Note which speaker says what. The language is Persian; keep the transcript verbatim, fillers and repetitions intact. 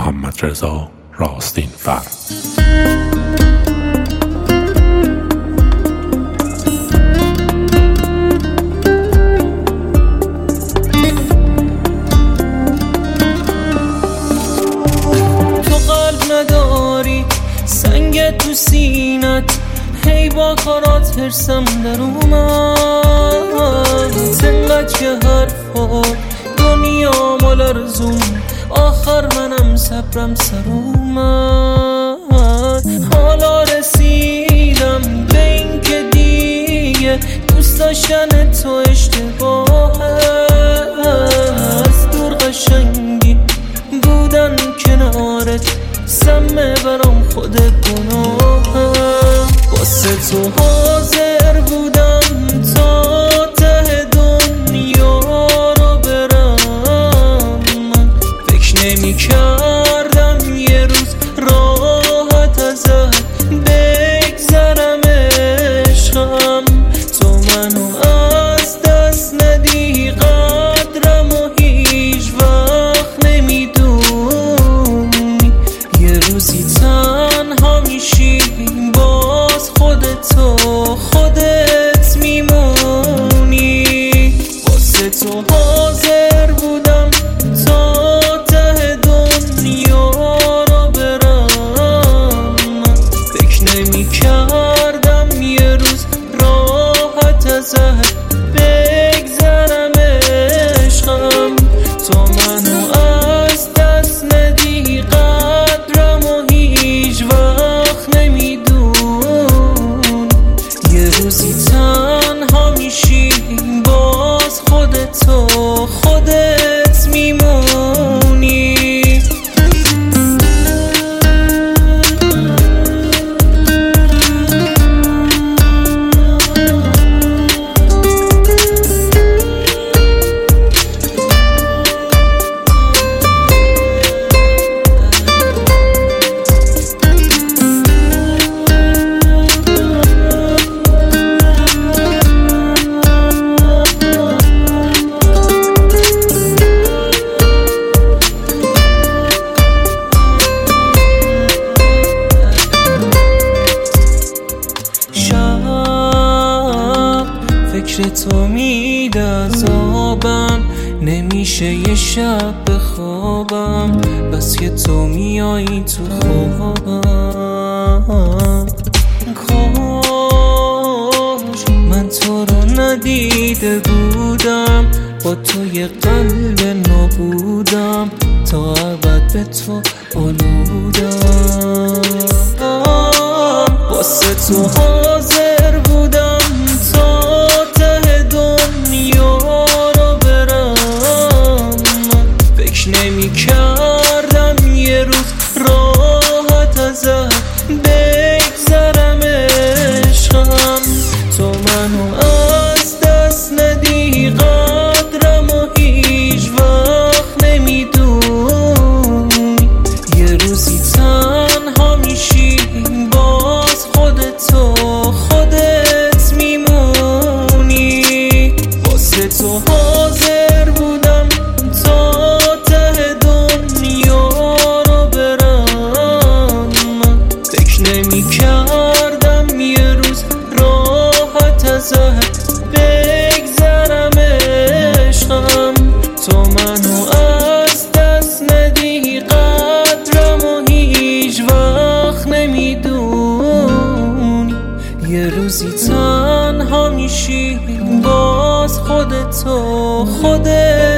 Speaker 1: محمدرضا راستین‌فر.
Speaker 2: سنگ تو سینت هی با کارات هرسم در اومد، سنگت که حرفا دنیا مال رزوم، آخر منم صبرم سر اومد. حالا رسیدم به این که دیگه دوست داشتن تو اشتباه است، دور قشنگی بودن کنارت سمه برام خود گناهم، واسه تو حاضر بودم تا ته دنیا رو برم. من فکر نمی کردم یه روز راحت ازت بگذرم عشقم، تو منو از دست ندی قدرم و هیچ وقت نمیدونی، یه روزی تنها میشی باز خودتو خودت میمونی، واسه تو حاضر بودم تا ته دنیا رو برم. من فکر نمی کردم یه روز راحت ازت بگذرم عشقم، تو منو از دست ندی قدرم و هیچ وقت نمیدون، یه روزی تنها میشی باز خودتو خودت میمونی. فکر تو میده عذابم، نمیشه یه شب بخوابم، بس که تو میایی تو خوابم. کاش من تو رو ندیده بودم، با تو یه قلب نبودم، تا ابد به تو آلودم، واسه تو حاضر بودم تا ته دنیا رو برم. من فکر نمی کردم یه روز راحت ازت بگذرم عشقم، تو منو از دست ندی قدرم و هیچ وقت نمیدونی، یه روزی تنها میشی باز خودتو خودت میمونی، واسه تو حاضر بودم تا ته دنیا رو برم. من فکر نمی کردم یه روز راحت ازت بگذرم عشقم، تو منو از دست ندی قدرم و هیچ وقت نمیدونی، یه روزی تنها میشی باز خودتو خودت